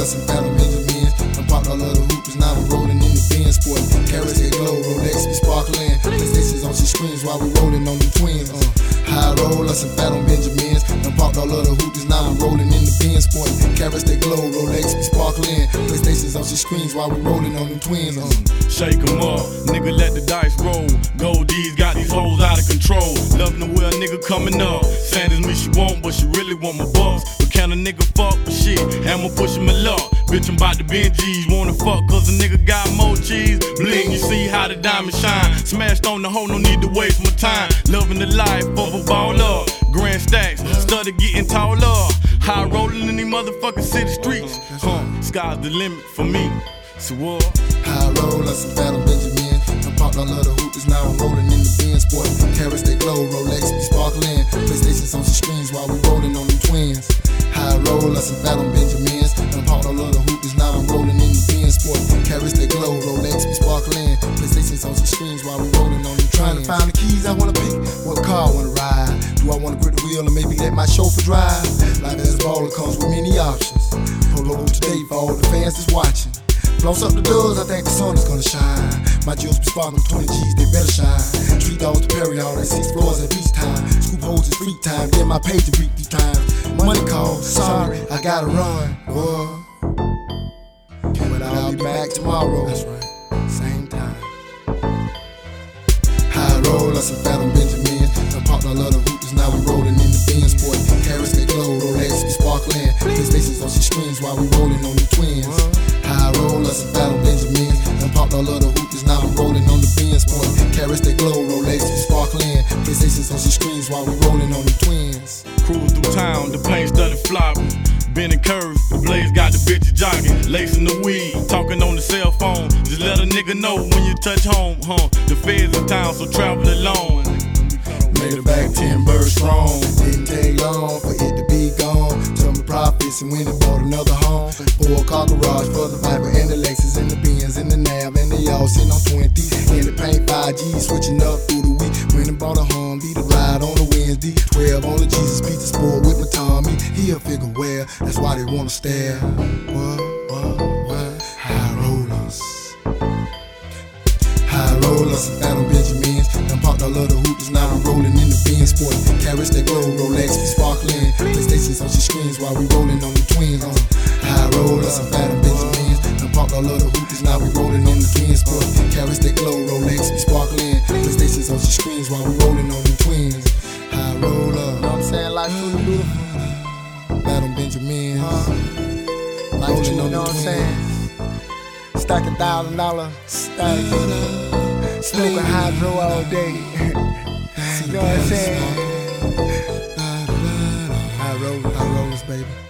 us some Phantom Benjamins. I'm popped all of the hoopers, now I'm rolling in the Benz, sporting carrots that glow, Rolex be sparkling. PlayStations on some screens while we rolling on the twins. High roll us some Phantom Benjamins. I'm popped all of the hoopers, now I'm rolling in the Benz, sporting carrots that glow, Rolex be sparkling. PlayStations on some screens while we rolling on the twins. Shake 'em up, nigga, let the dice roll. Gold D's got these hoes out of control. Loving the way a nigga coming up. Sanders me she won't, but she really want my bucks. But can a nigga fuck with shit? Hammer pushing my luck. Bitch, I'm about to Benjis. Wanna fuck cause a nigga got more cheese. Bling, you see how the diamond shine. Smashed on the hoe, no need to waste my time. Loving the life of a baller. Grand stacks, started getting taller. High rolling in these motherfucking city streets. Sky's the limit for me. So what? High roll us some Phantom Benjamin. I'm popped all of the hoopers, now I'm rolling in the Benz, sporting carrots that glow, Rolex be sparkling. PlayStations on some screens while we rolling on the twins. High roll us some Phantom Benjamins. I'm popped all of the hoopers, now I'm rolling in the Benz, sporting carrots that glow, Rolex be sparkling. PlayStations on some screens while we rolling on the twins. Trying to find the keys I wanna pick, what car I wanna ride. Do I wanna grip the wheel or maybe let my chauffeur drive? Life as a baller comes with many options. Polo today for all the fans that's watching. Floss up the doors, I think the sun is gonna shine. My jewels be sparkling 20 G's, they better shine. Street dogs to Perry, all that 6 floors at beach time. Scoop holes is free time, get my page to beat 3 times. Money call, sorry, I gotta run. Whoa. But I'll be back tomorrow. That's right, same time. High roll, us some Phantom Benjamins. I'm popped all of the hoopers, now we rolling in the Benz, sporting carrots that glow, Rolex be sparkling. PlayStations on some screens while we rolling on the twins. High roll us some Phantom Benjamins. I'm popped all of the hoopers, now I'm rolling on the Benz, sporting carrots that glow, Rolex be sparkling. PlayStations on some screens while we rolling on the twins. Cruise through town, the paint started flopping. Bending curves, the blades got the bitches jogging. Lacing the weed, talking on the cell phone. Just let a nigga know when you touch home, The feds in town, so travel alone. Made it back 10 birds strong. Didn't take long for it to be gone. Took my profits and went and bought another home. 4-car garage for the Viper and the Lexus and the Benz and the Nav, and they all sitting on 20. In the paint 5G, switching up through the week. Went and bought a Humvee to ride on a Wednesday. 12 on the Jesus Pizza Sport with my Tommy. He a figure well, that's why they wanna stare. What? High rollers. High rollers, Phantom Benjamins. I'm popped all of the hoopers, now I'm rolling in the Benz, sporting carrots that glow, Rolex be sparkling. PlayStations on some screens while we rolling on the twins. High rollers, Phantom Benjamins. I'm popped all of the hoopers, now we rolling on the twins, sporting carrots that glow, Rolex be sparkling. PlayStations on some screens while we rolling on the twins. High roller, You know what I'm saying? Life truly beautiful. Phantom Benjamins. Life truly, Rolling you on know the what I'm saying? twins. Stack $1,000 stack. Smoking hydro all day. You know what I'm saying? High rollers, baby.